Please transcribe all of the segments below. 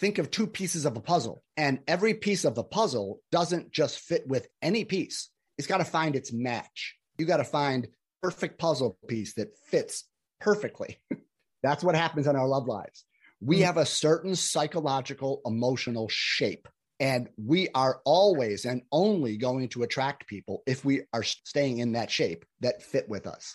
think of two pieces of a puzzle, and every piece of the puzzle doesn't just fit with any piece. It's got to find its match. You got to find perfect puzzle piece that fits perfectly. That's what happens in our love lives. We have a certain psychological, emotional shape, and we are always and only going to attract people if we are staying in that shape that fit with us.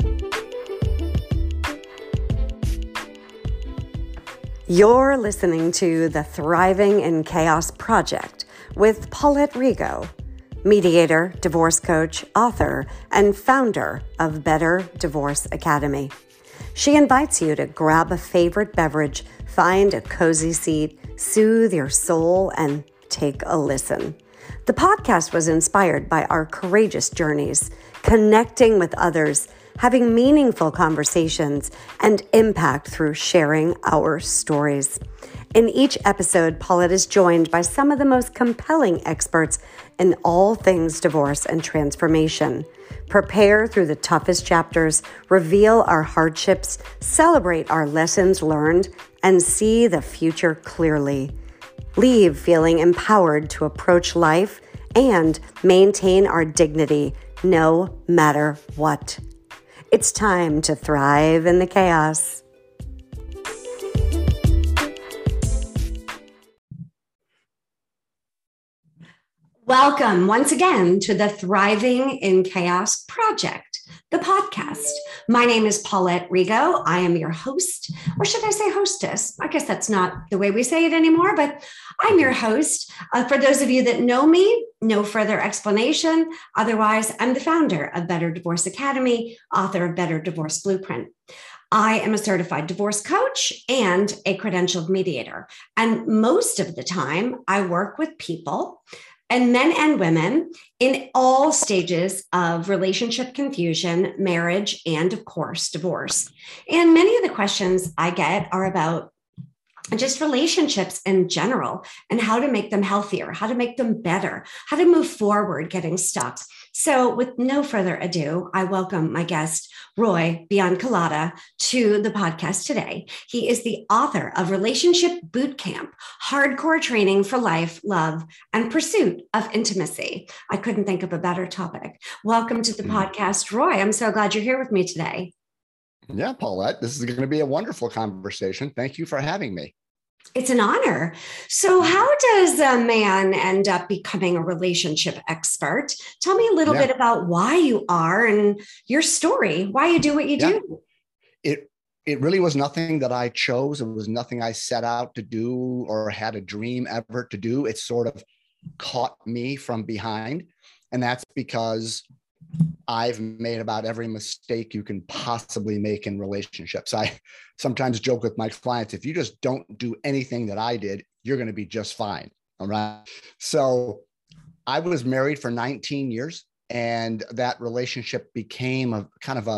You're listening to the Thriving in Chaos Project with Paulette Rigo, mediator, divorce coach, author, and founder of Better Divorce Academy. She invites you to grab a favorite beverage, find a cozy seat, soothe your soul, and take a listen. The podcast was inspired by our courageous journeys, connecting with others, having meaningful conversations, and impact through sharing our stories. In each episode, Paulette is joined by some of the most compelling experts in all things divorce and transformation. Prepare through the toughest chapters, reveal our hardships, celebrate our lessons learned, and see the future clearly. Leave feeling empowered to approach life and maintain our dignity no matter what. It's time to thrive in the chaos. Welcome once again to the Thriving in Chaos Project, the podcast. My name is Paulette Rigo. I am your host, or should I say hostess? I guess that's not the way we say it anymore, but I'm your host. For those of you that know me, no further explanation. Otherwise, I'm the founder of Better Divorce Academy, author of Better Divorce Blueprint. I am a certified divorce coach and a credentialed mediator. And most of the time, I work with people, and men and women, in all stages of relationship confusion, marriage, and of course, divorce. And many of the questions I get are about just relationships in general and how to make them healthier, how to make them better, how to move forward getting stuck. So with no further ado, I welcome my guest, Roy Biancalata, to the podcast today. He is the author of Relationship Bootcamp, Hardcore Training for Life, Love, and Pursuit of Intimacy. I couldn't think of a better topic. Welcome to the podcast, Roy. I'm so glad you're here with me today. Yeah, Paulette, this is going to be a wonderful conversation. Thank you for having me. It's an honor. So how does a man end up becoming a relationship expert? Tell me a little bit about why you are and your story, why you do what you do. It really was nothing that I chose. It was nothing I set out to do or had a dream ever to do. It sort of caught me from behind. And that's because I've made about every mistake you can possibly make in relationships. I sometimes joke with my clients, if you just don't do anything that I did, you're going to be just fine. All right. So I was married for 19 years, and that relationship became a kind of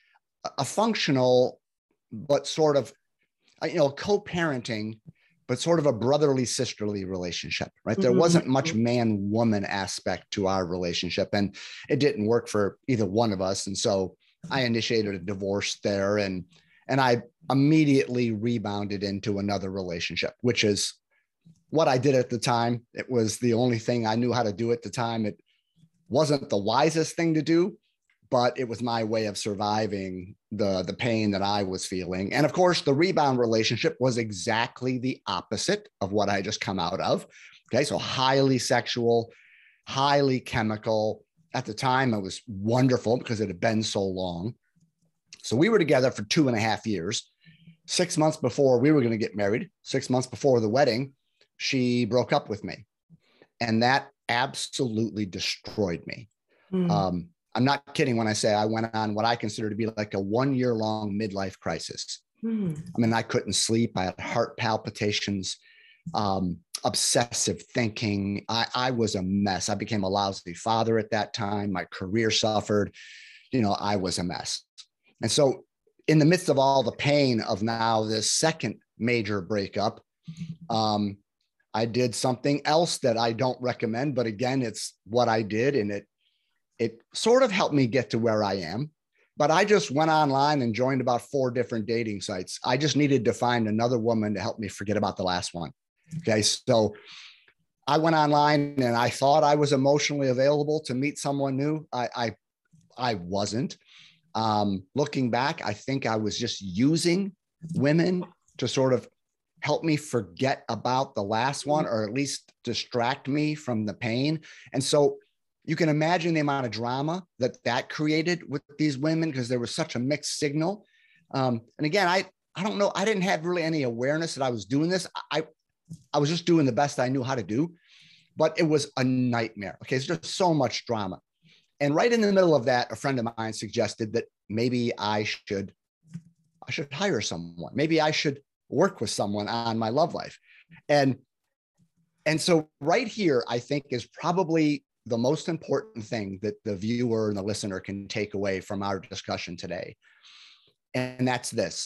a functional, but sort of, co-parenting, but sort of a brotherly, sisterly relationship, right? There wasn't much man-woman aspect to our relationship, and it didn't work for either one of us. And so I initiated a divorce there, and I immediately rebounded into another relationship, which is what I did at the time. It was the only thing I knew how to do at the time. It wasn't the wisest thing to do, but it was my way of surviving the pain that I was feeling. And of course, the rebound relationship was exactly the opposite of what I just come out of. Okay, so highly sexual, highly chemical. At the time, it was wonderful because it had been so long. So we were together for 2.5 years. 6 months before we were going to get married, 6 months before the wedding, she broke up with me. And that absolutely destroyed me. I'm not kidding when I say I went on what I consider to be like a 1-year-long midlife crisis. I mean, I couldn't sleep. I had heart palpitations, obsessive thinking. I was a mess. I became a lousy father at that time. My career suffered. I was a mess. And so in the midst of all the pain of now this second major breakup, I did something else that I don't recommend, but again, it's what I did. And it sort of helped me get to where I am, but I just went online and joined about 4 different dating sites. I just needed to find another woman to help me forget about the last one. Okay. So I went online and I thought I was emotionally available to meet someone new. I wasn't. Looking back, I think I was just using women to sort of help me forget about the last one, or at least distract me from the pain. And so you can imagine the amount of drama that created with these women, because there was such a mixed signal. And again, I don't know. I didn't have really any awareness that I was doing this. I was just doing the best I knew how to do, but it was a nightmare. Okay. It's just so much drama. And right in the middle of that, a friend of mine suggested that maybe I should hire someone. Maybe I should work with someone on my love life. And so right here, I think, is probably the most important thing that the viewer and the listener can take away from our discussion today. And that's this.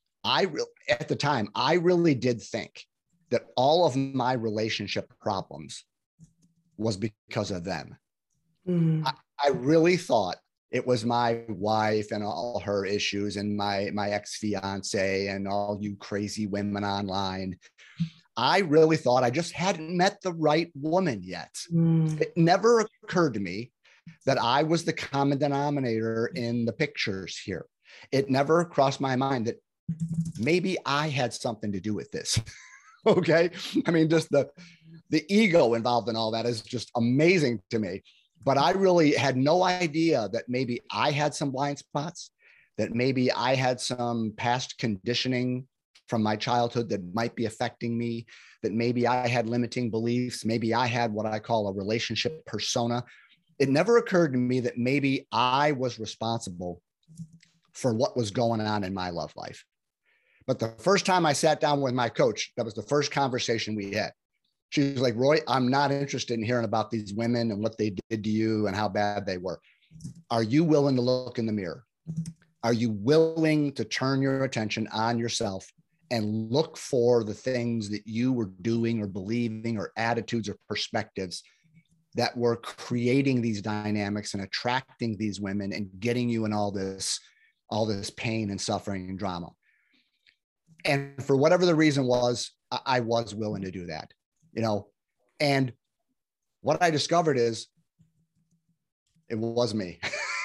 At the time, I really did think that all of my relationship problems was because of them. Mm. I really thought it was my wife and all her issues, and my ex-fiance and all you crazy women online. I really thought I just hadn't met the right woman yet. Mm. It never occurred to me that I was the common denominator in the pictures here. It never crossed my mind that maybe I had something to do with this. Okay. I mean, just the ego involved in all that is just amazing to me. But I really had no idea that maybe I had some blind spots, that maybe I had some past conditioning from my childhood that might be affecting me, that maybe I had limiting beliefs, maybe I had what I call a relationship persona. It never occurred to me that maybe I was responsible for what was going on in my love life. But the first time I sat down with my coach, that was the first conversation we had. She was like, Roy, I'm not interested in hearing about these women and what they did to you and how bad they were. Are you willing to look in the mirror? Are you willing to turn your attention on yourself and look for the things that you were doing or believing or attitudes or perspectives that were creating these dynamics and attracting these women and getting you in all this pain and suffering and drama? And for whatever the reason was, I was willing to do that, and what I discovered is it was me.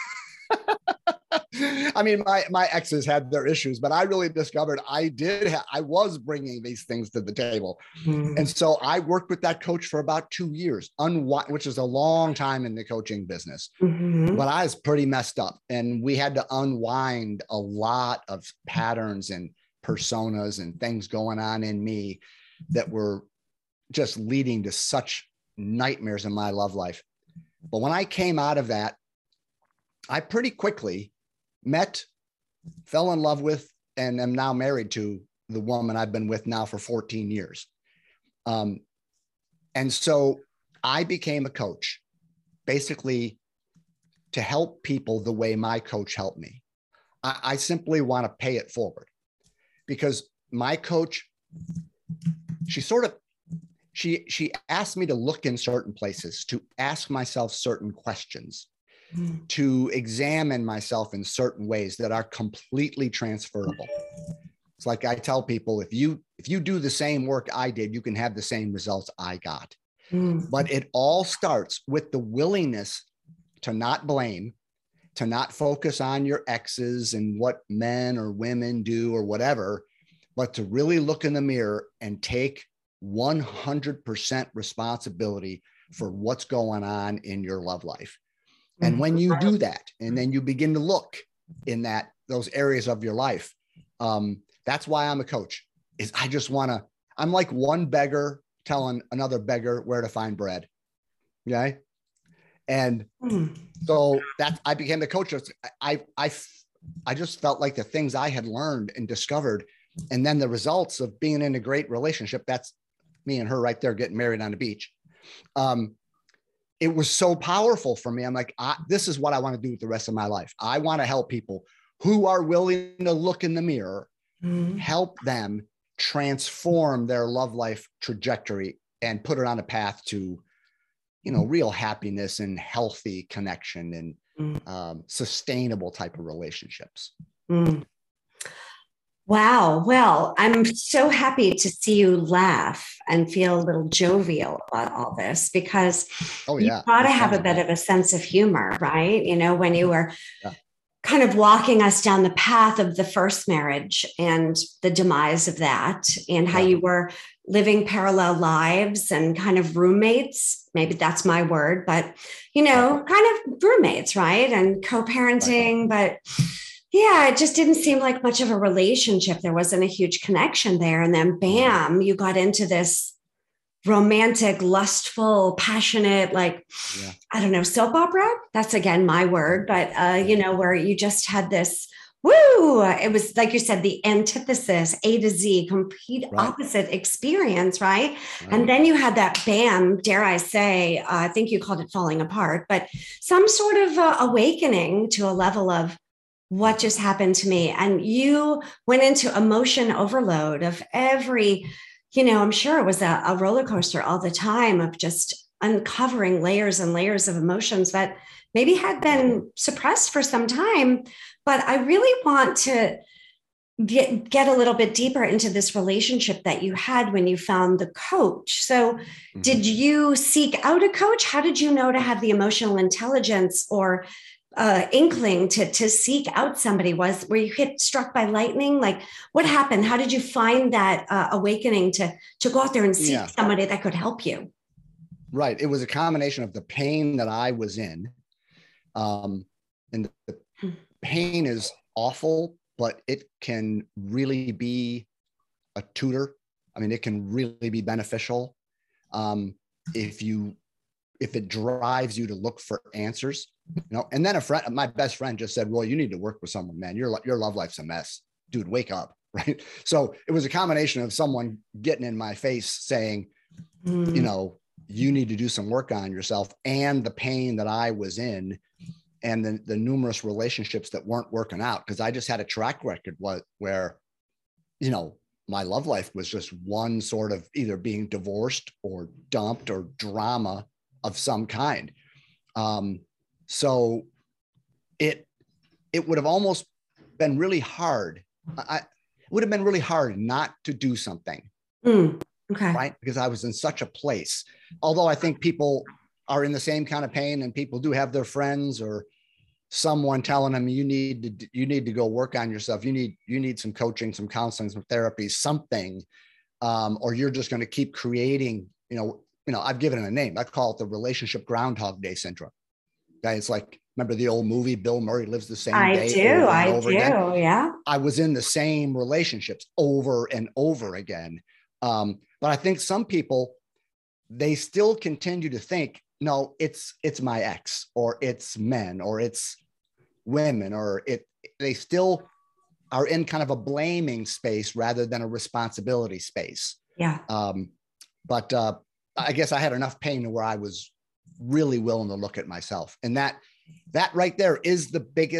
I mean, my exes had their issues, but I really discovered I was bringing these things to the table. Mm-hmm. And so I worked with that coach for about 2 years, which is a long time in the coaching business. Mm-hmm. But I was pretty messed up, and we had to unwind a lot of patterns and personas and things going on in me that were just leading to such nightmares in my love life. But when I came out of that, I pretty quickly fell in love with, and am now married to the woman I've been with now for 14 years. And so I became a coach, basically to help people the way my coach helped me. I simply want to pay it forward, because my coach, she asked me to look in certain places, to ask myself certain questions, to examine myself in certain ways that are completely transferable. It's like I tell people, if you do the same work I did, you can have the same results I got. But it all starts with the willingness to not blame, to not focus on your exes and what men or women do or whatever, but to really look in the mirror and take 100% responsibility for what's going on in your love life. And when you do that, and then you begin to look in those areas of your life, that's why I'm a coach. I'm like one beggar telling another beggar where to find bread. Okay. And so I became the coach. I just felt like the things I had learned and discovered, and then the results of being in a great relationship, that's me and her right there getting married on the beach. It was so powerful for me. I'm like, this is what I want to do with the rest of my life. I want to help people who are willing to look in the mirror, help them transform their love life trajectory and put it on a path to, real happiness and healthy connection and sustainable type of relationships. Wow. Well, I'm so happy to see you laugh and feel a little jovial about all this because Oh you've yeah, got to it's have a fun. bit of a sense of humor, right? When you were Yeah, kind of walking us down the path of the first marriage and the demise of that, and how yeah, you were living parallel lives and kind of roommates. Maybe that's my word, but right, kind of roommates, right? And right. co-parenting, but yeah, it just didn't seem like much of a relationship. There wasn't a huge connection there. And then Mhm. bam, you got into this romantic, lustful, passionate, like, Yeah, I don't know, soap opera. That's again my yeah, word, but yeah, where you just had this woo. It was like you said, the antithesis, A to Z, complete right, opposite experience, right? right. And then you had that bam, dare I say, I think you called it falling apart, but some sort of awakening to a level of Yeah, what just happened to me. And you went into emotion overload of every, I'm sure it was a roller coaster all the time of just uncovering layers and layers of emotions that maybe had yeah. been suppressed for some time. But I really want to get a little bit deeper into this relationship that you had when you found the coach. So, Mhm. did you seek out a coach? How did you know to have the emotional intelligence or inkling to seek out somebody? Were you hit struck by lightning? Like, what happened? How did you find that awakening to go out there and seek Yeah, somebody that could help you? right. It was a combination of the pain that I was in, um, and the pain is awful, but it can really be a tutor. I mean, it can really be beneficial, um, if you if it drives you to look for answers. And then my best friend, just said, "Well, you need to work with someone, man. Your love life's a mess, dude. Wake up." Right. So it was a combination of someone getting in my face saying, you Mm, know, you need to do some work on yourself, and the pain that I was in, and the numerous relationships that weren't working out, because I just had a track record where, you know, my love life was just one sort of either being divorced or dumped or drama of some kind. Um, so it it would have almost been really hard. It would have been really hard not to do something, mm, okay. right? Because I was in such a place. Although I think people are in the same kind of pain, and people do have their friends or someone telling them you need to go work on yourself. You need some coaching, some counseling, some therapy, something, or you're just going to keep creating. I've given it a name. I call it the relationship Groundhog Day syndrome. Okay, it's like, remember the old movie Bill Murray Lives the Same I Day do. over and I over again. do. Yeah. I was in the same relationships over and over again. But I think some people, they still continue to think, no, it's my ex, or it's men, or it's women, or they still are in kind of a blaming space rather than a responsibility space. Yeah. Um, but I guess I had enough pain to where I was really willing to look at myself, and that right there is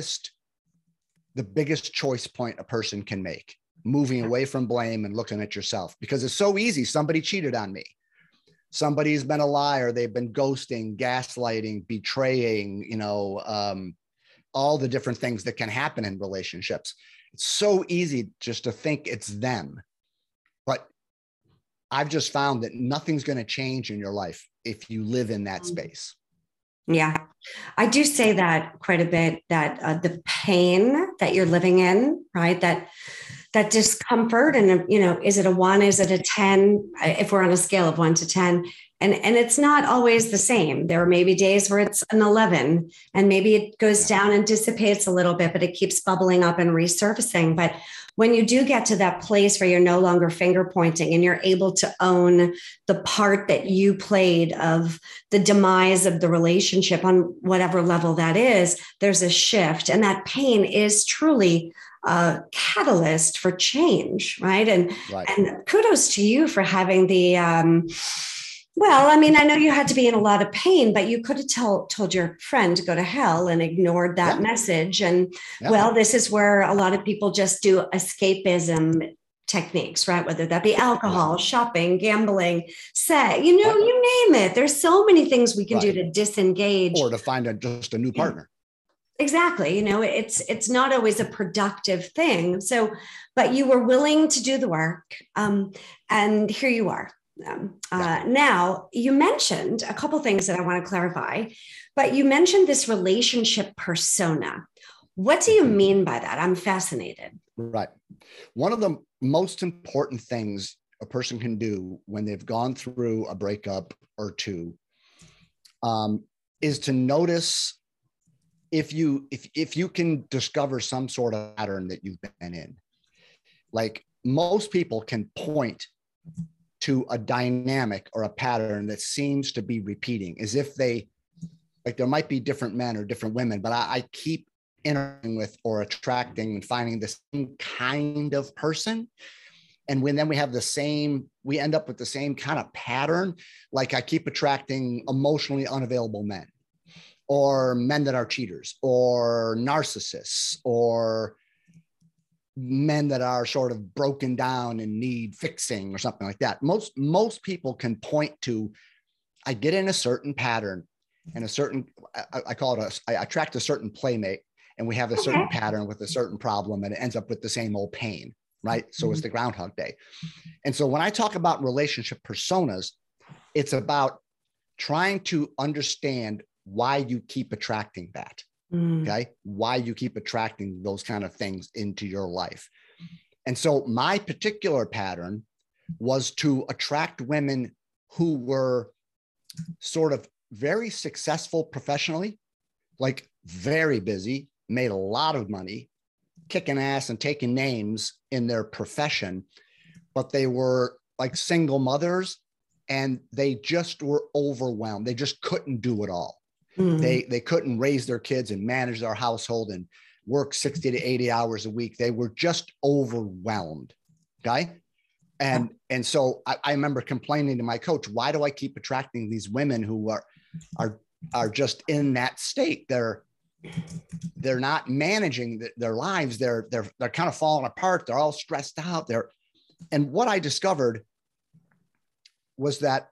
the biggest choice point a person can make, moving away from blame and looking at yourself, because it's so easy. Somebody cheated on me. Somebody's been a liar. They've been ghosting, gaslighting, betraying, all the different things that can happen in relationships. It's so easy just to think it's them. But I've just found that nothing's going to change in your life if you live in that space. Yeah. I do say that quite a bit, that the pain that you're living in, right? That discomfort, and is it a 1, is it a 10, if we're on a scale of 1 to 10, and it's not always the same. There are maybe days where it's an 11, and maybe it goes Yeah. down and dissipates a little bit, but it keeps bubbling up and resurfacing. But when you do get to that place where you're no longer finger pointing and you're able to own the part that you played of the demise of the relationship on whatever level that is, there's a shift, and that pain is truly a catalyst for change, right? And Right. and kudos to you for having the well, I mean, I know you had to be in a lot of pain, but you could have told your friend to go to hell and ignored that Yeah. message. And Yeah. well, this is where a lot of people just do escapism techniques, right? Whether that be Yeah. alcohol, shopping, gambling, sex, Right. you name it. There's so many things we can do Right. to disengage. Or to find just a new partner. Exactly. It's not always a productive thing. So, but you were willing to do the work, and here you are. Yeah. Now, you mentioned a couple things that I want to clarify, but you mentioned this relationship persona. What do you mean by that? I'm fascinated. Right. One of the most important things a person can do when they've gone through a breakup or two, is to notice if you can discover some sort of pattern that you've been in. Like, most people can point to a dynamic or a pattern that seems to be repeating, as if there might be different men or different women, but I keep interacting with or attracting and finding the same kind of person. And then we end up with the same kind of pattern. Like, I keep attracting emotionally unavailable men, or men that are cheaters, or narcissists, or men that are sort of broken down and need fixing or something like that. Most people can point to, I get in a certain pattern and I call it I attract a certain playmate, and we have a certain pattern with a certain problem, and it ends up with the same old pain, right? So it's the Groundhog Day. And so when I talk about relationship personas, it's about trying to understand why you keep attracting that. Okay. Why you keep attracting those kind of things into your life. And so my particular pattern was to attract women who were sort of very successful professionally, like very busy, made a lot of money, kicking ass and taking names in their profession, but they were like single mothers, and they just were overwhelmed. They just couldn't do it all. They couldn't raise their kids and manage their household and work 60 to 80 hours a week. They were just overwhelmed. Okay. And so I remember complaining to my coach, why do I keep attracting these women who are just in that state? They're not managing their lives. They're kind of falling apart. They're all stressed out. And what I discovered was that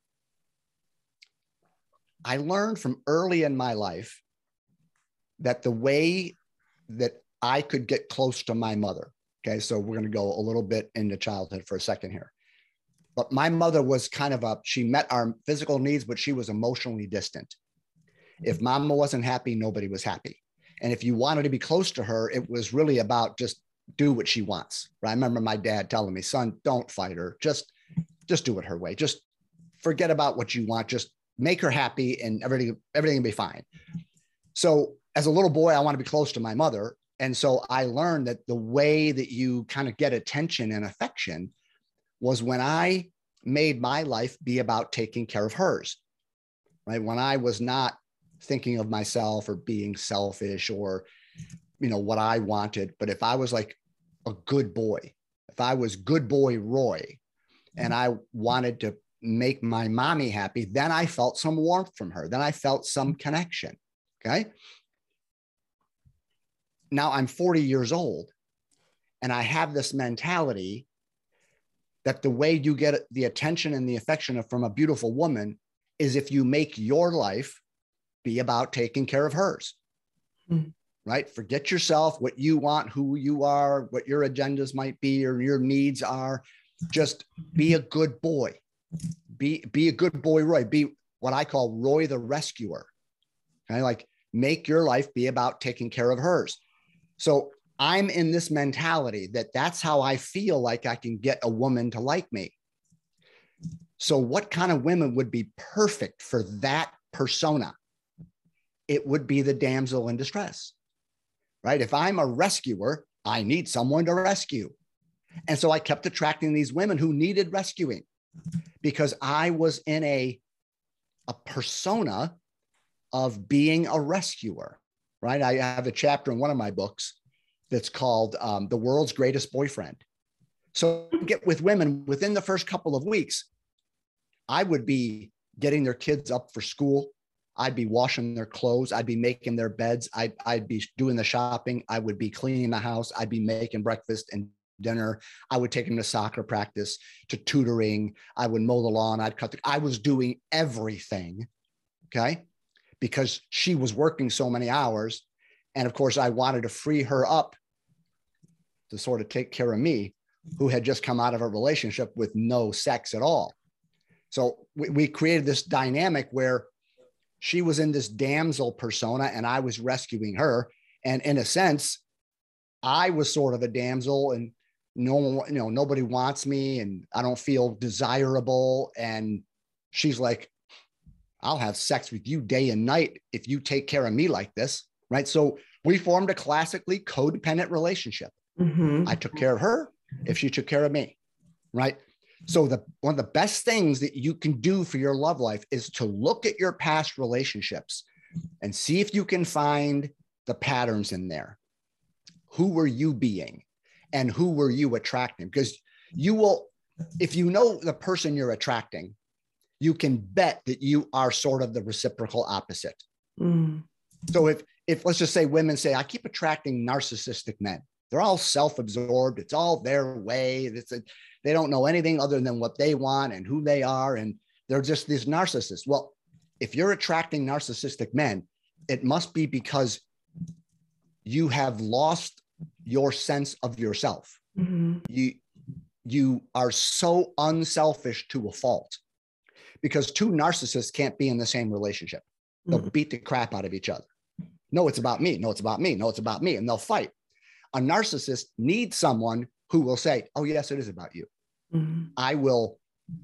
I learned from early in my life that the way that I could get close to my mother. Okay. So we're going to go a little bit into childhood for a second here. But my mother was she met our physical needs, but she was emotionally distant. If mama wasn't happy, nobody was happy. And if you wanted to be close to her, it was really about just do what she wants. Right? I remember my dad telling me, son, don't fight her. Just do it her way. Just forget about what you want. Just make her happy, and everything will be fine. So as a little boy, I want to be close to my mother. And so I learned that the way that you kind of get attention and affection was when I made my life be about taking care of hers, right? When I was not thinking of myself or being selfish or, what I wanted. But if I was like a good boy, if I was good boy Roy, and I wanted to make my mommy happy, then I felt some warmth from her. Then I felt some connection. Okay. Now I'm 40 years old, and I have this mentality that the way you get the attention and the affection from a beautiful woman is if you make your life be about taking care of hers, right? Forget yourself, what you want, who you are, what your agendas might be, or your needs are. Just be a good boy. Be a good boy, Roy. Be what I call Roy the rescuer. Okay? Like, make your life be about taking care of hers. So I'm in this mentality that's how I feel like I can get a woman to like me. So what kind of women would be perfect for that persona? It would be the damsel in distress, right? If I'm a rescuer, I need someone to rescue. And so I kept attracting these women who needed rescuing because I was in a persona of being a rescuer, right? I have a chapter in one of my books that's called The World's Greatest Boyfriend. So I get with women within the first couple of weeks, I would be getting their kids up for school. I'd be washing their clothes. I'd be making their beds. I'd be doing the shopping. I would be cleaning the house. I'd be making breakfast and dinner. I would take them to soccer practice, to tutoring. I would mow the lawn. I was doing everything. Okay. Because she was working so many hours And of course, I wanted to free her up to sort of take care of me, who had just come out of a relationship with no sex at all. So we created this dynamic where she was in this damsel persona and I was rescuing her. And in a sense, I was sort of a damsel and no one, nobody wants me and I don't feel desirable. And she's like, I'll have sex with you day and night if you take care of me like this, right? So we formed a classically codependent relationship. Mm-hmm. I took care of her if she took care of me, right? So one of the best things that you can do for your love life is to look at your past relationships and see if you can find the patterns in there. Who were you being and who were you attracting? Because you will, if you know the person you're attracting, you can bet that you are sort of the reciprocal opposite. Mm. So if let's just say women say, I keep attracting narcissistic men. They're all self-absorbed. It's all their way. They don't know anything other than what they want and who they are. And they're just these narcissists. Well, if you're attracting narcissistic men, it must be because you have lost your sense of yourself. Mm-hmm. You are so unselfish to a fault, because two narcissists can't be in the same relationship. They'll beat the crap out of each other. No, it's about me. No, it's about me. No, it's about me. And they'll fight. A narcissist needs someone who will say, oh, yes, it is about you. Mm-hmm. I will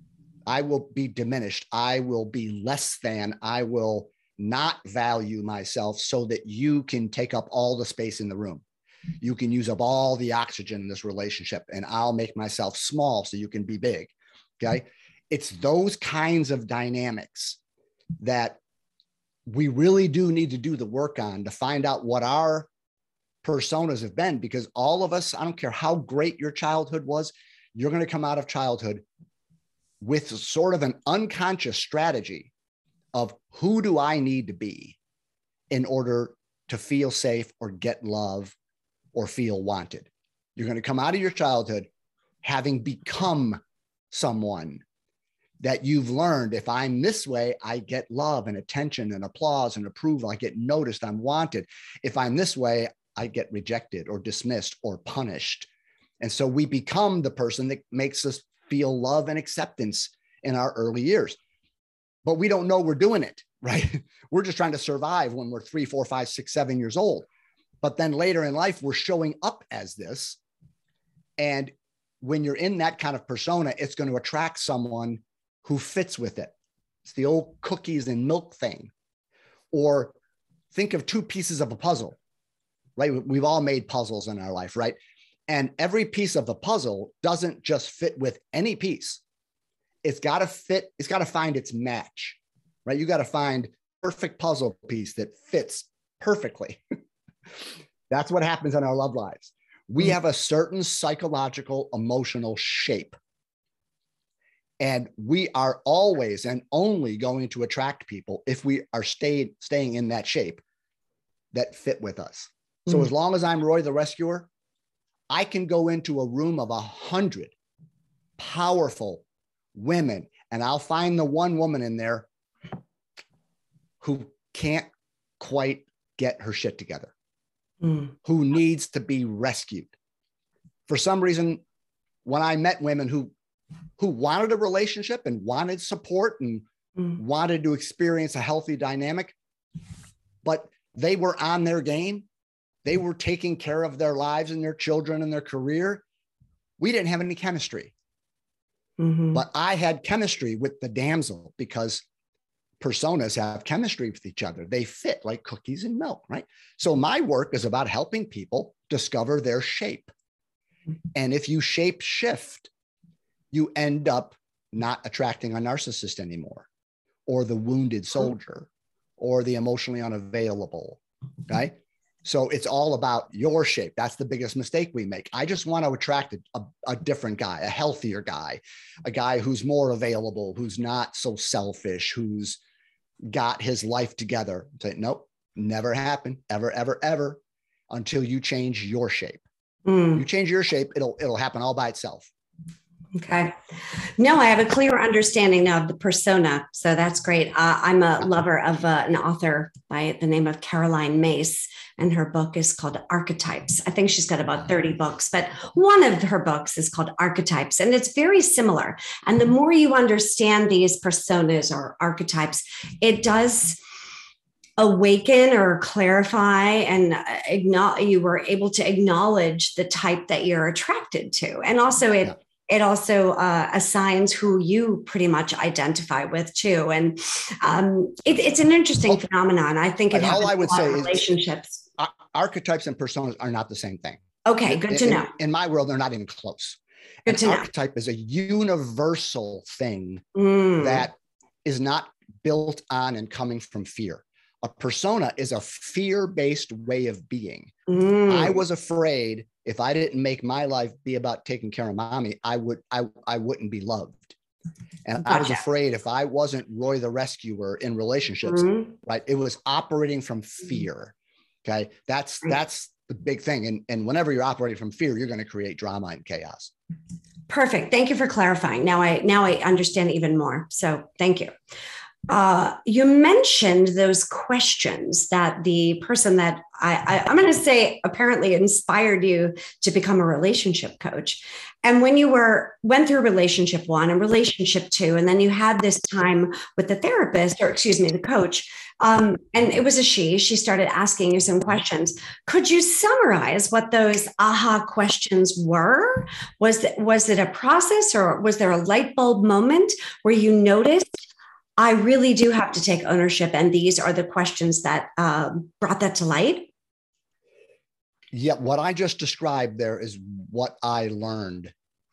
be diminished. I will be less than. I will not value myself so that you can take up all the space in the room. You can use up all the oxygen in this relationship, and I'll make myself small so you can be big. Okay. It's those kinds of dynamics that we really do need to do the work on to find out what our personas have been, because all of us, I don't care how great your childhood was, you're going to come out of childhood with sort of an unconscious strategy of who do I need to be in order to feel safe or get love or feel wanted. You're going to come out of your childhood having become someone that you've learned, if I'm this way, I get love and attention and applause and approval. I get noticed, I'm wanted. If I'm this way, I get rejected or dismissed or punished. And so we become the person that makes us feel love and acceptance in our early years. But we don't know we're doing it, right? We're just trying to survive when we're 3, 4, 5, 6, 7 years old. But then later in life, we're showing up as this. And when you're in that kind of persona, it's going to attract someone who fits with it. It's the old cookies and milk thing. Or think of two pieces of a puzzle, right? We've all made puzzles in our life, right? And every piece of the puzzle doesn't just fit with any piece. It's got to fit. It's got to find its match, right? You got to find perfect puzzle piece that fits perfectly. That's what happens in our love lives. We have a certain psychological, emotional shape. And we are always and only going to attract people if we are staying in that shape that fit with us. So as long as I'm Roy the Rescuer, I can go into a room of 100 powerful women, and I'll find the one woman in there who can't quite get her shit together, who needs to be rescued. For some reason, when I met women who wanted a relationship and wanted support and wanted to experience a healthy dynamic, but they were on their game. They were taking care of their lives and their children and their career. We didn't have any chemistry, but I had chemistry with the damsel, because personas have chemistry with each other. They fit like cookies and milk, right? So my work is about helping people discover their shape. And if you shape shift, you end up not attracting a narcissist anymore, or the wounded soldier, or the emotionally unavailable, right? So it's all about your shape. That's the biggest mistake we make. I just want to attract a different guy, a healthier guy, a guy who's more available, who's not so selfish, who's got his life together. Say, nope, never happen, ever, ever, ever, until you change your shape. You change your shape, it'll happen all by itself. Okay. No, I have a clear understanding now of the persona. So that's great. I'm a lover of an author by the name of Caroline Myss, and her book is called Archetypes. I think she's got about 30 books, but one of her books is called Archetypes, and it's very similar. And the more you understand these personas or archetypes, it does awaken or clarify and you were able to acknowledge the type that you're attracted to. And also it also assigns who you pretty much identify with too. And it's an interesting phenomenon. I think it happens all I would say relationships. Archetypes and personas are not the same thing. Okay, good to know. In my world, they're not even close. Good to know. Archetype is a universal thing that is not built on and coming from fear. A persona is a fear-based way of being. I was afraid if I didn't make my life be about taking care of mommy, I wouldn't be loved. And I was afraid if I wasn't Roy the rescuer in relationships, right? It was operating from fear. Okay. That's the big thing. And whenever you're operating from fear, you're going to create drama and chaos. Perfect. Thank you for clarifying. Now I understand even more. So thank you. You mentioned those questions that the person that I'm going to say apparently inspired you to become a relationship coach. And when you went through relationship 1 and relationship 2, and then you had this time with the therapist, or excuse me, the coach, and it was she started asking you some questions. Could you summarize what those aha questions were? Was it a process, or was there a light bulb moment where you noticed, I really do have to take ownership, and these are the questions that brought that to light? Yeah, what I just described there is what I learned.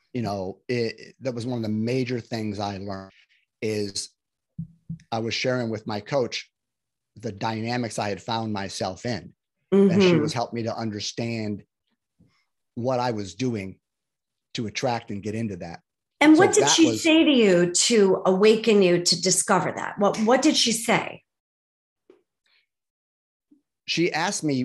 That was one of the major things I learned. Is I was sharing with my coach the dynamics I had found myself in, and she was helping me to understand what I was doing to attract and get into that. And what did she say to you to awaken you to discover that? What did she say? She asked me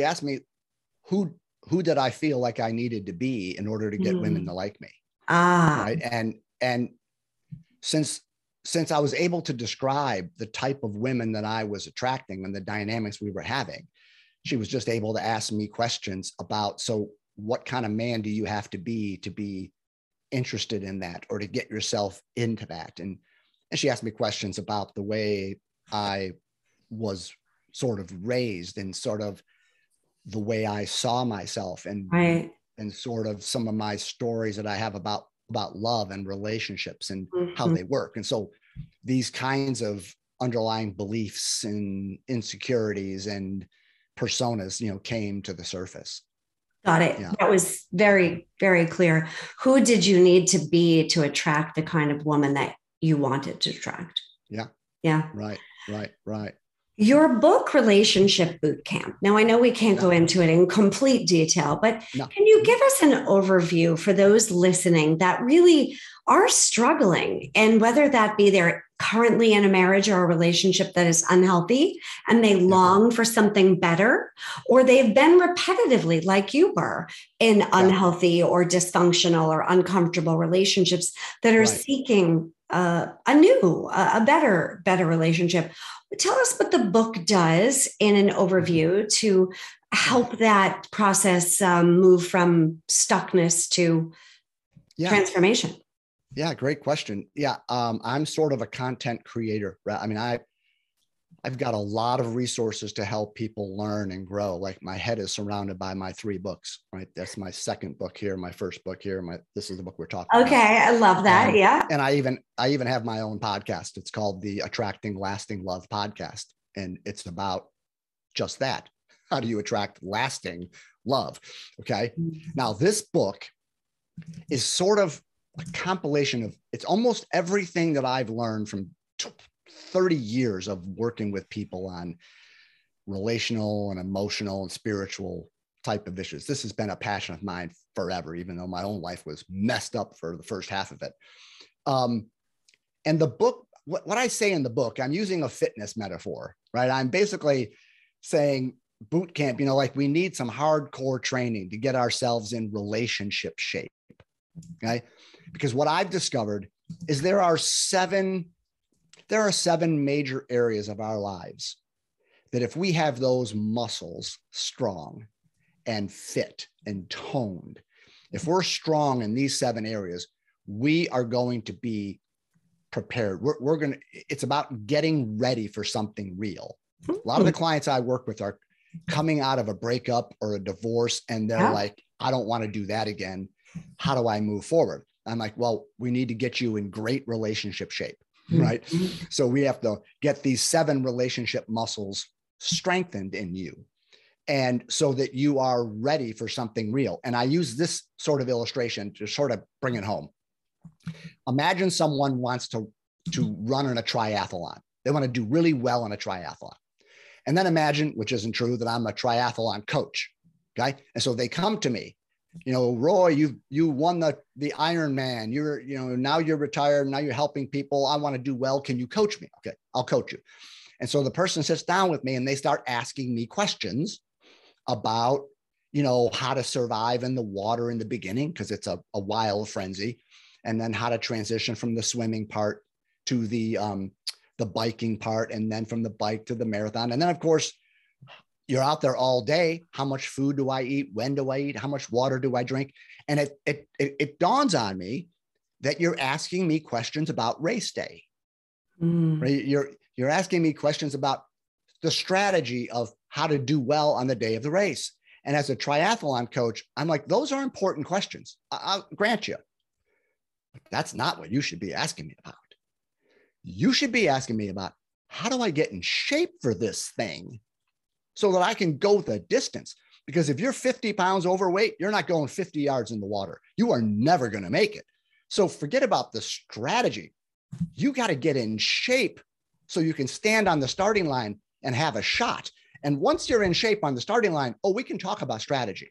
who did I feel like I needed to be in order to get women to like me? Right. And since I was able to describe the type of women that I was attracting and the dynamics we were having, she was just able to ask me questions about, so what kind of man do you have to be interested in that, or to get yourself into that? And she asked me questions about the way I was sort of raised and sort of the way I saw myself, and sort of some of my stories that I have about love and relationships and how they work. And so these kinds of underlying beliefs and insecurities and personas, came to the surface. Got it. Yeah. That was very, very clear. Who did you need to be to attract the kind of woman that you wanted to attract? Yeah. Yeah. Right. Your book, Relationship Bootcamp. Now, I know we can't go into it in complete detail, but can you give us an overview for those listening that really are struggling, and whether that be they're currently in a marriage or a relationship that is unhealthy and they long for something better, or they've been repetitively, like you were, in unhealthy or dysfunctional or uncomfortable relationships that are seeking a better relationship. Tell us what the book does in an overview to help that process move from stuckness to transformation. Yeah, great question. Yeah, I'm sort of a content creator. Right? I mean, I've got a lot of resources to help people learn and grow. Like, my head is surrounded by my 3 books. Right, that's my second book here, my first book here. This is the book we're talking about. Okay, I love that. And I even have my own podcast. It's called the Attracting Lasting Love Podcast, and it's about just that. How do you attract lasting love? Okay. Now, this book is sort of a compilation of, it's almost everything that I've learned from 30 years of working with people on relational and emotional and spiritual type of issues. This has been a passion of mine forever, even though my own life was messed up for the first half of it. And the book, what I say in the book, I'm using a fitness metaphor, right? I'm basically saying boot camp, like we need some hardcore training to get ourselves in relationship shape. Okay. Because what I've discovered is there are seven major areas of our lives that if we have those muscles strong and fit and toned, if we're strong in these 7 areas, we are going to be prepared. It's about getting ready for something real. A lot of the clients I work with are coming out of a breakup or a divorce, and they're like, I don't want to do that again. How do I move forward? I'm like, well, we need to get you in great relationship shape, right? So we have to get these 7 relationship muscles strengthened in you, and so that you are ready for something real. And I use this sort of illustration to sort of bring it home. Imagine someone wants to run in a triathlon. They want to do really well in a triathlon. And then imagine, which isn't true, that I'm a triathlon coach. Okay. And so they come to me, Roy, you won the Ironman. Now you're retired. Now you're helping people. I want to do well. Can you coach me? Okay, I'll coach you. And so the person sits down with me and they start asking me questions about, how to survive in the water in the beginning, because it's a wild frenzy, and then how to transition from the swimming part to the biking part, and then from the bike to the marathon. And then, of course, you're out there all day. How much food do I eat? When do I eat? How much water do I drink? And it dawns on me that you're asking me questions about race day. Right? You're asking me questions about the strategy of how to do well on the day of the race. And as a triathlon coach, I'm like, those are important questions. I'll grant you. But that's not what you should be asking me about. You should be asking me about, how do I get in shape for this thing so that I can go the distance? Because if you're 50 pounds overweight, you're not going 50 yards in the water. You are never going to make it. So forget about the strategy. You got to get in shape so you can stand on the starting line and have a shot. And once you're in shape on the starting line, we can talk about strategy.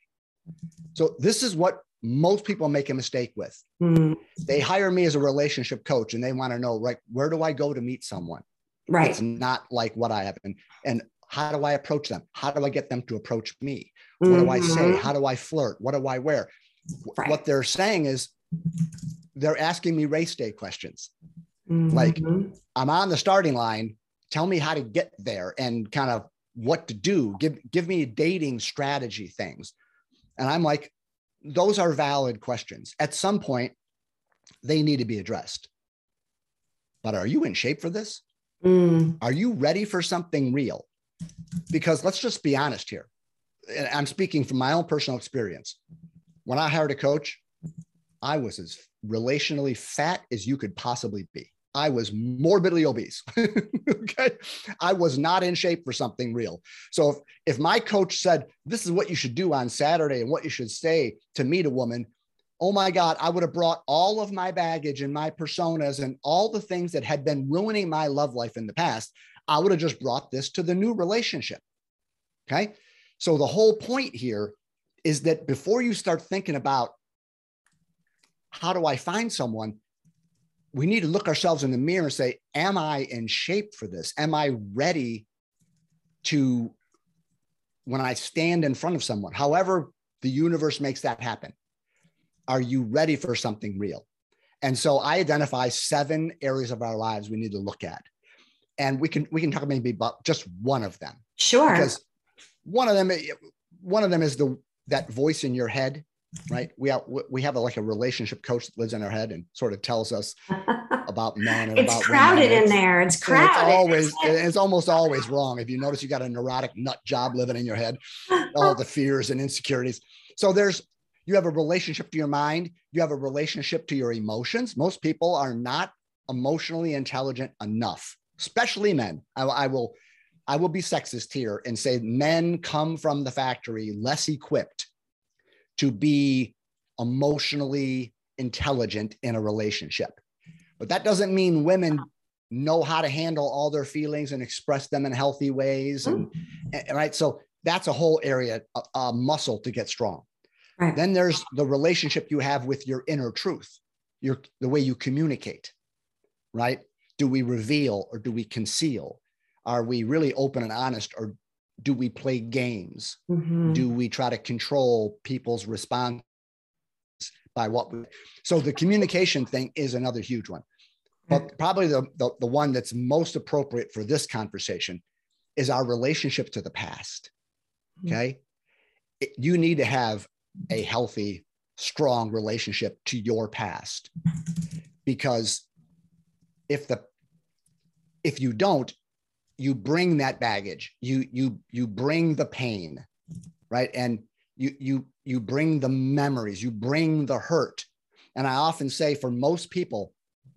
So this is what most people make a mistake with. They hire me as a relationship coach and they want to know, right, where do I go to meet someone? Right. It's not like what I have. And how do I approach them? How do I get them to approach me? What do I say? How do I flirt? What do I wear? Right. What they're saying is they're asking me race day questions. Like, I'm on the starting line. Tell me how to get there and kind of what to do. Give me dating strategy things. And I'm like, those are valid questions. At some point, they need to be addressed. But are you in shape for this? Are you ready for something real? Because let's just be honest here. And I'm speaking from my own personal experience. When I hired a coach, I was as relationally fat as you could possibly be. I was morbidly obese. Okay. I was not in shape for something real. So if my coach said, this is what you should do on Saturday and what you should say to meet a woman, oh my God, I would have brought all of my baggage and my personas and all the things that had been ruining my love life in the past. I would have just brought this to the new relationship. Okay. So the whole point here is that before you start thinking about how do I find someone, we need to look ourselves in the mirror and say, am I in shape for this? Am I ready to, when I stand in front of someone, however the universe makes that happen, are you ready for something real? And so I identify 7 areas of our lives we need to look at. And we can talk maybe about just one of them. Sure. Because one of them is that voice in your head, right? We have like a relationship coach that lives in our head and sort of tells us about men and it's about crowded women. in there. It's crowded. It's almost always wrong. If you notice, you got a neurotic nut job living in your head, all the fears and insecurities. So you have a relationship to your mind. You have a relationship to your emotions. Most people are not emotionally intelligent enough, especially men. I will be sexist here and say men come from the factory less equipped to be emotionally intelligent in a relationship. But that doesn't mean women know how to handle all their feelings and express them in healthy ways. And right. So that's a whole area, a muscle to get strong. Right. Then there's the relationship you have with your inner truth, the way you communicate, right? Do we reveal or do we conceal? Are we really open and honest, or do we play games? Do we try to control people's response by what we, so the communication thing is another huge one. But probably the one that's most appropriate for this conversation is our relationship to the past. Okay. You need to have a healthy, strong relationship to your past, because if you don't, you bring that baggage, you bring the pain, right? And you bring the memories, you bring the hurt. And I often say for most people,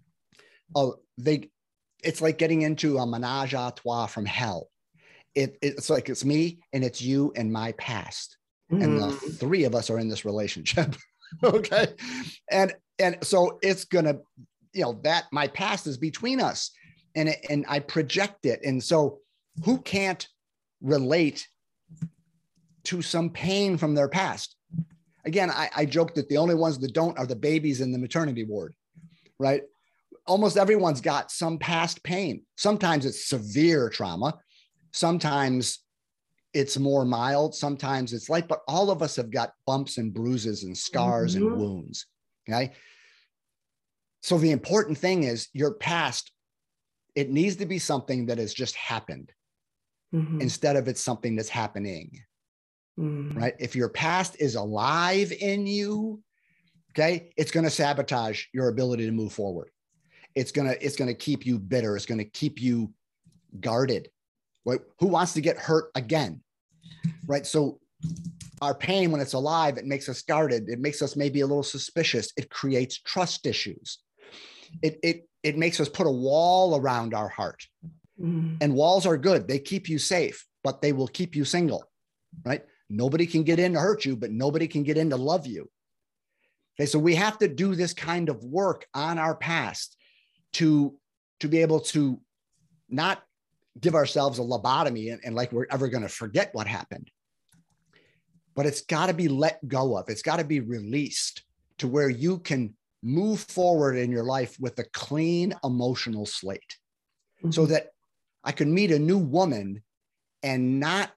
it's like getting into a menage a trois from hell. It's like it's me and it's you and my past. And the three of us are in this relationship. Okay. And so it's gonna, that my past is between us, and I project it. And so who can't relate to some pain from their past? Again, I joke that the only ones that don't are the babies in the maternity ward, right? Almost everyone's got some past pain. Sometimes it's severe trauma. Sometimes it's more mild. Sometimes it's light, but all of us have got bumps and bruises and scars and wounds. Okay. So the important thing is your past, it needs to be something that has just happened instead of it's something that's happening. Right? If your past is alive in you, okay, it's going to sabotage your ability to move forward. It's going to keep you bitter. It's going to keep you guarded. Right? Who wants to get hurt again? Right? So our pain, when it's alive, it makes us guarded. It makes us maybe a little suspicious. It creates trust issues. It makes us put a wall around our heart. And walls are good. They keep you safe, but they will keep you single, right? Nobody can get in to hurt you, but nobody can get in to love you. Okay, so we have to do this kind of work on our past to be able to not give ourselves a lobotomy and like we're ever going to forget what happened. But it's got to be let go of. It's got to be released to where you can move forward in your life with a clean emotional slate, so that I could meet a new woman and not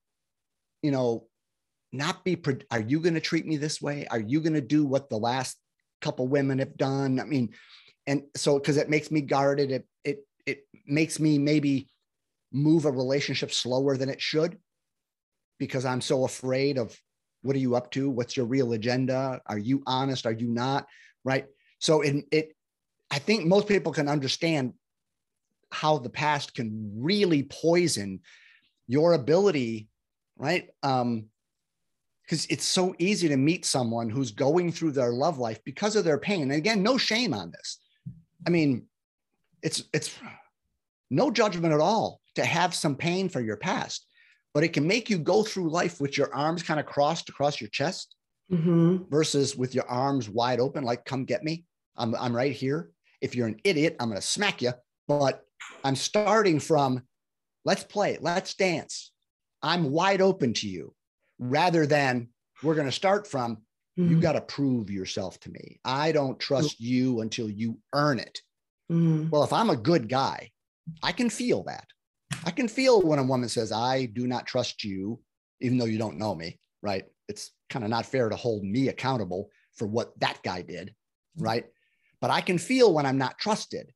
be, are you going to treat me this way? Are you going to do what the last couple women have done? I mean, and so, because it makes me guarded, it makes me maybe move a relationship slower than it should, because I'm so afraid of, what are you up to? What's your real agenda? Are you honest? Are you not? Right. So I think most people can understand how the past can really poison your ability, right? Because it's so easy to meet someone who's going through their love life because of their pain. And again, no shame on this. I mean, it's no judgment at all to have some pain for your past, but it can make you go through life with your arms kind of crossed across your chest versus with your arms wide open, like, come get me. I'm right here. If you're an idiot, I'm going to smack you. But I'm starting from, let's play, let's dance. I'm wide open to you, rather than we're going to start from, you got to prove yourself to me. I don't trust you until you earn it. Well, if I'm a good guy, I can feel that. I can feel when a woman says, I do not trust you, even though you don't know me, right? It's kind of not fair to hold me accountable for what that guy did, right? But I can feel when I'm not trusted.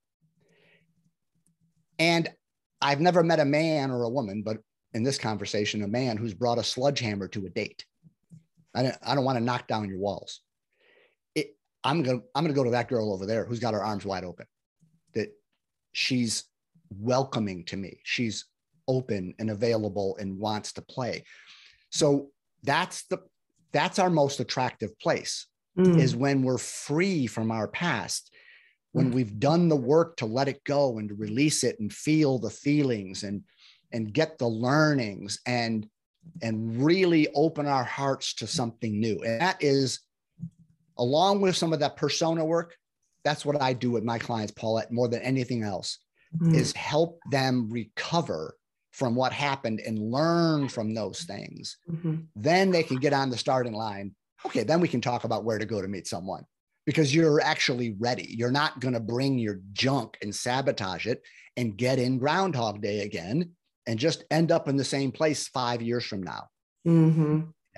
And I've never met a man or a woman, but in this conversation, a man who's brought a sledgehammer to a date. I don't want to knock down your walls. I'm going to go to that girl over there who's got her arms wide open, that she's welcoming to me. She's open and available and wants to play. So that's our most attractive place, is when we're free from our past, when we've done the work to let it go and to release it and feel the feelings and get the learnings and really open our hearts to something new. And that is, along with some of that persona work, that's what I do with my clients, Paulette, more than anything else, is help them recover from what happened and learn from those things. Then they can get on the starting line. Okay, then we can talk about where to go to meet someone, because you're actually ready. You're not going to bring your junk and sabotage it and get in Groundhog Day again and just end up in the same place 5 years from now. Yeah.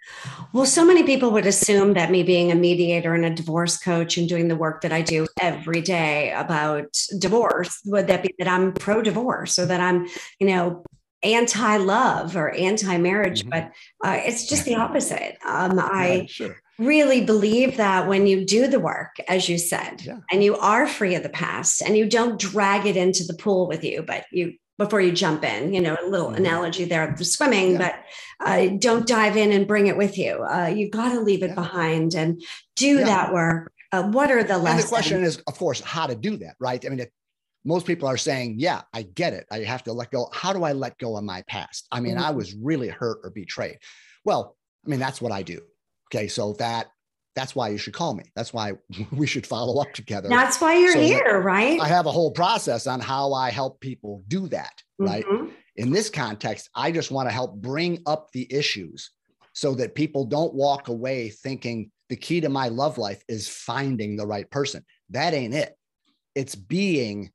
Well, so many people would assume that me being a mediator and a divorce coach and doing the work that I do every day about divorce, would that be that I'm pro divorce or that I'm, you know, anti love or anti marriage? Mhm. But it's just the opposite. Right, I sure. really believe that when you do the work, as you said, Yeah. and you are free of the past and you don't drag it into the pool with you, but you, before you jump in, you know, a little analogy there of the swimming, Yeah. but don't dive in and bring it with you. You've got to leave it Yeah. behind and do Yeah. that work. What are the And lessons? the question is, of course, how to do that, right? I mean, most people are saying, yeah, I get it. I have to let go. How do I let go of my past? I mean, I was really hurt or betrayed. Well, I mean, that's what I do. Okay. So that's why you should call me. That's why we should follow up together. That's why you're so here, right? I have a whole process on how I help people do that, right? Mm-hmm. In this context, I just want to help bring up the issues so that people don't walk away thinking the key to my love life is finding the right person. That ain't it. It's being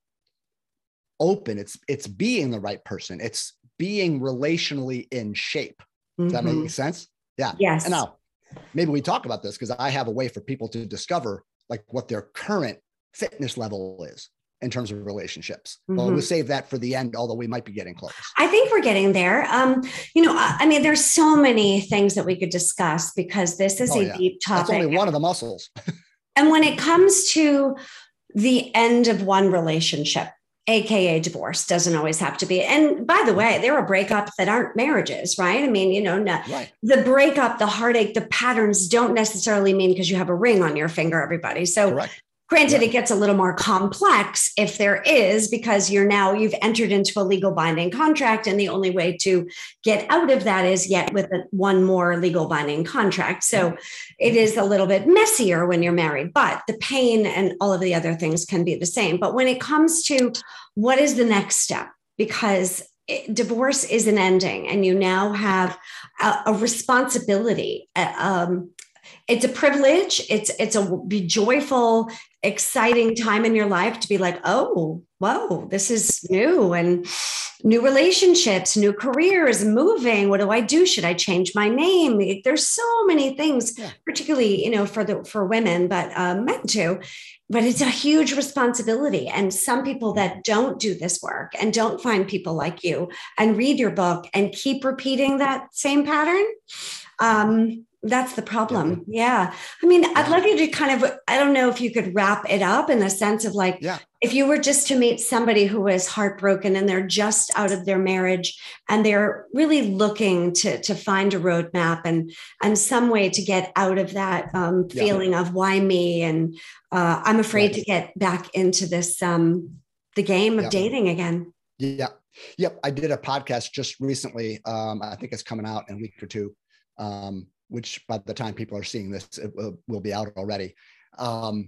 open. It's being the right person. It's being relationally in shape. Does that make sense? Yeah. Yes. And now maybe we talk about this because I have a way for people to discover like what their current fitness level is in terms of relationships. Well, we'll save that for the end, although we might be getting close. I think we're getting there. You know, I mean, there's so many things that we could discuss because this is a deep topic. That's only one of the muscles. And when it comes to the end of one relationship, AKA divorce, doesn't always have to be. And by the way, there are breakups that aren't marriages, right? I mean, you know, right. The breakup, the heartache, the patterns don't necessarily mean because you have a ring on your finger, everybody. So correct. Granted, it gets a little more complex if there is, because you've entered into a legal binding contract, and the only way to get out of that is yet with one more legal binding contract. So it is a little bit messier when you're married, but the pain and all of the other things can be the same. But when it comes to what is the next step, because divorce is an ending and you now have a responsibility. It's a privilege. It's a be joyful, exciting time in your life to be like, oh, whoa, this is new, and new relationships, new careers, moving. What do I do? Should I change my name? There's so many things, particularly, you know, for women, but men too. But it's a huge responsibility. And some people that don't do this work and don't find people like you and read your book and keep repeating that same pattern, that's the problem. Yeah. I mean, I'd love you to kind of, I don't know if you could wrap it up in the sense of like, if you were just to meet somebody who is heartbroken and they're just out of their marriage and they're really looking to find a roadmap and some way to get out of that feeling of why me? And I'm afraid to get back into this, the game of dating again. Yeah. Yep. I did a podcast just recently. I think it's coming out in a week or two. Which by the time people are seeing this, it will be out already. I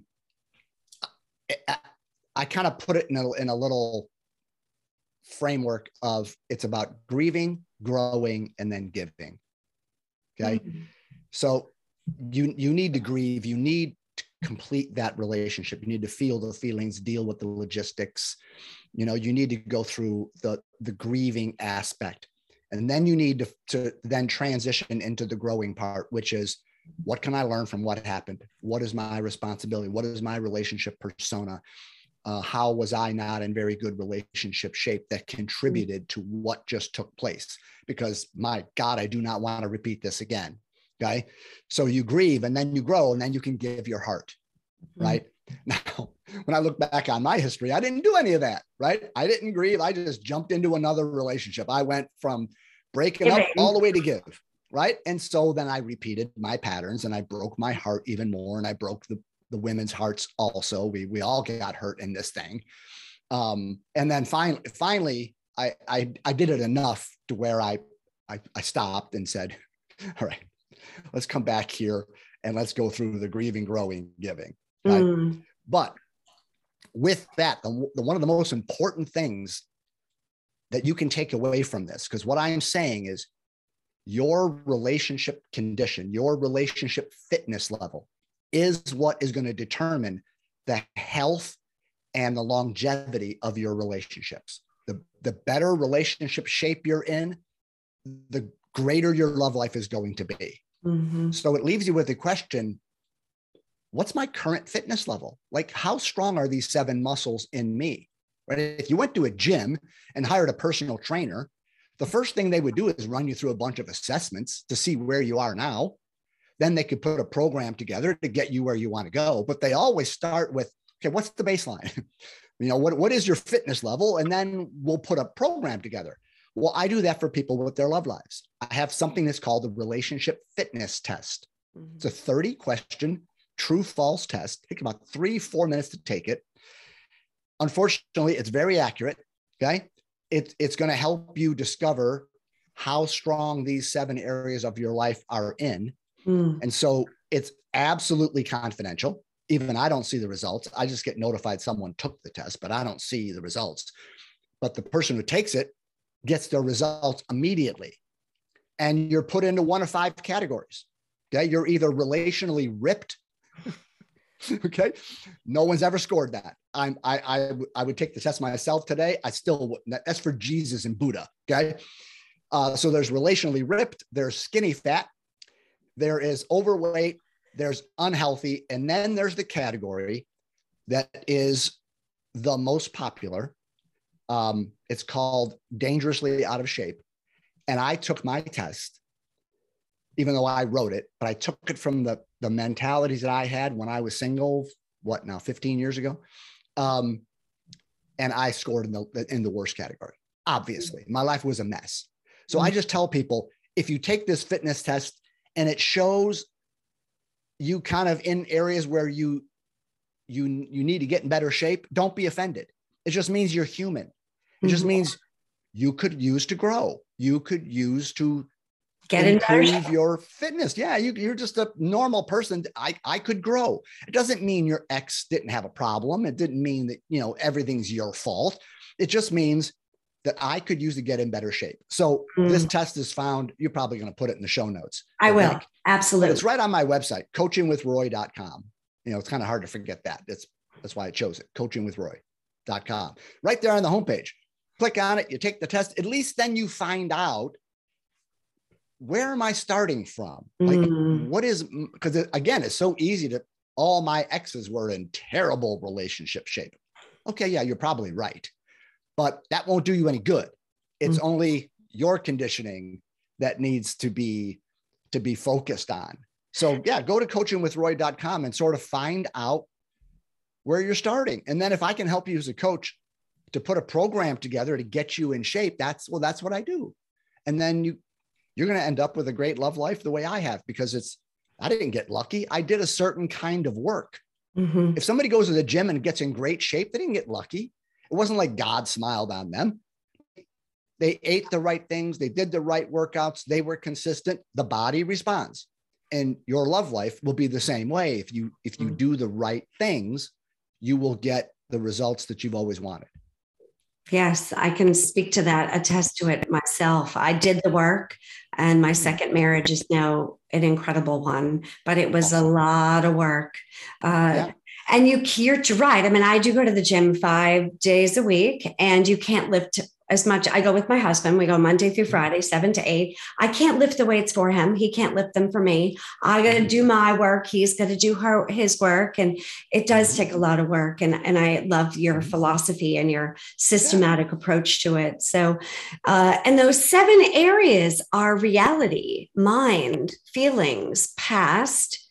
kind of put it in a little framework of it's about grieving, growing, and then giving. Okay. So you need to grieve. You need to complete that relationship. You need to feel the feelings, deal with the logistics. You know, you need to go through the grieving aspect. And then you need to then transition into the growing part, which is what can I learn from what happened? What is my responsibility? What is my relationship persona? How was I not in very good relationship shape that contributed to what just took place? Because my God, I do not want to repeat this again. Okay. So you grieve and then you grow and then you can give your heart. Right. Now, when I look back on my history, I didn't do any of that, right? I didn't grieve. I just jumped into another relationship. I went from breaking up all the way to give, right? And so then I repeated my patterns and I broke my heart even more. And I broke the women's hearts also. We all got hurt in this thing. And then finally, I did it enough to where I stopped and said, all right, let's come back here and let's go through the grieving, growing, giving. Right? But with that, one of the most important things that you can take away from this, because what I'm saying is your relationship condition, your relationship fitness level is what is going to determine the health and the longevity of your relationships. The better relationship shape you're in, the greater your love life is going to be. Mm-hmm. So it leaves you with the question, what's my current fitness level? Like, how strong are these 7 muscles in me? Right? If you went to a gym and hired a personal trainer, the first thing they would do is run you through a bunch of assessments to see where you are now. Then they could put a program together to get you where you want to go. But they always start with, okay, what's the baseline? What is your fitness level? And then we'll put a program together. Well, I do that for people with their love lives. I have something that's called the relationship fitness test. Mm-hmm. It's a 30-question true false test. Take about 3-4 minutes to take it. Unfortunately, it's very accurate. Okay. It's going to help you discover how strong these 7 areas of your life are in. And so it's absolutely confidential. Even I don't see the results. I just get notified someone took the test, but I don't see the results. But the person who takes it gets their results immediately. And you're put into one of 5 categories. Okay. You're either relationally ripped. Okay. No one's ever scored that. I would take the test myself today. I still wouldn't. That's for Jesus and Buddha. Okay. So there's relationally ripped, there's skinny fat, there is overweight, there's unhealthy. And then there's the category that is the most popular. It's called dangerously out of shape. And I took my test, even though I wrote it, but I took it from the mentalities that I had when I was single, 15 years ago. And I scored in the worst category. Obviously, my life was a mess. So I just tell people, if you take this fitness test and it shows you kind of in areas where you need to get in better shape, don't be offended. It just means you're human. It just means you could use to grow. You could use to improve your fitness. Yeah, you're just a normal person. I could grow. It doesn't mean your ex didn't have a problem. It didn't mean that, everything's your fault. It just means that I could use to get in better shape. So this test is found. You're probably going to put it in the show notes. I will. Absolutely. But it's right on my website, coachingwithroy.com. It's kind of hard to forget that. That's why I chose it, coachingwithroy.com. Right there on the homepage. Click on it. You take the test. At least then you find out, where am I starting from? Like, what is, because again, it's so easy to, all my exes were in terrible relationship shape. Okay. Yeah, you're probably right. But that won't do you any good. It's only your conditioning that needs to be focused on. So yeah, go to coachingwithroy.com and sort of find out where you're starting. And then if I can help you as a coach to put a program together to get you in shape, that's what I do. And then you're going to end up with a great love life the way I have, because I didn't get lucky. I did a certain kind of work. If somebody goes to the gym and gets in great shape, they didn't get lucky. It wasn't like God smiled on them. They ate the right things. They did the right workouts. They were consistent. The body responds. And your love life will be the same way. If you do the right things, you will get the results that you've always wanted. Yes, I can speak to that, attest to it myself. I did the work, and my second marriage is now an incredible one, but it was a lot of work. And you're right. I mean, I do go to the gym 5 days a week, and you can't lift as much. I go with my husband. We go Monday through Friday, 7 to 8. I can't lift the weights for him. He can't lift them for me. I got to do my work. He's got to do his work. And it does take a lot of work. And I love your philosophy and your systematic approach to it. So, and those 7 areas are reality, mind, feelings, past,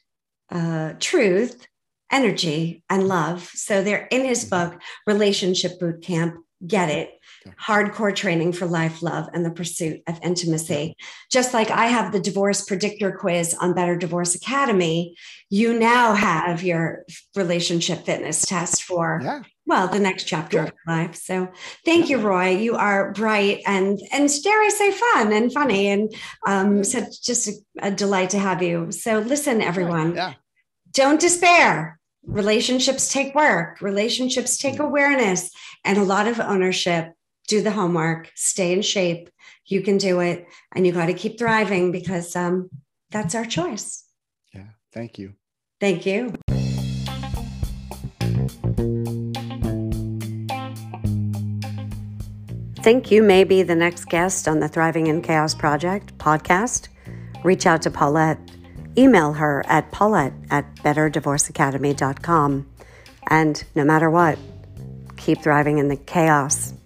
truth, energy, and love. So they're in his book, Relationship Boot Camp. Get it. Hardcore training for life, love, and the pursuit of intimacy. Just like I have the divorce predictor quiz on Better Divorce Academy, you now have your relationship fitness test for, the next chapter of life. So thank you, Roy. You are bright and dare I say fun and funny, and such just a delight to have you. So listen, everyone, don't despair. Relationships take work. Relationships take awareness and a lot of ownership. Do the homework, stay in shape. You can do it. And you got to keep thriving, because that's our choice. Yeah. Thank you. Thank you. Think you may be the next guest on the Thriving in Chaos Project podcast? Reach out to Paulette. email her at paulette@betterdivorceacademy.com. And no matter what, keep thriving in the chaos.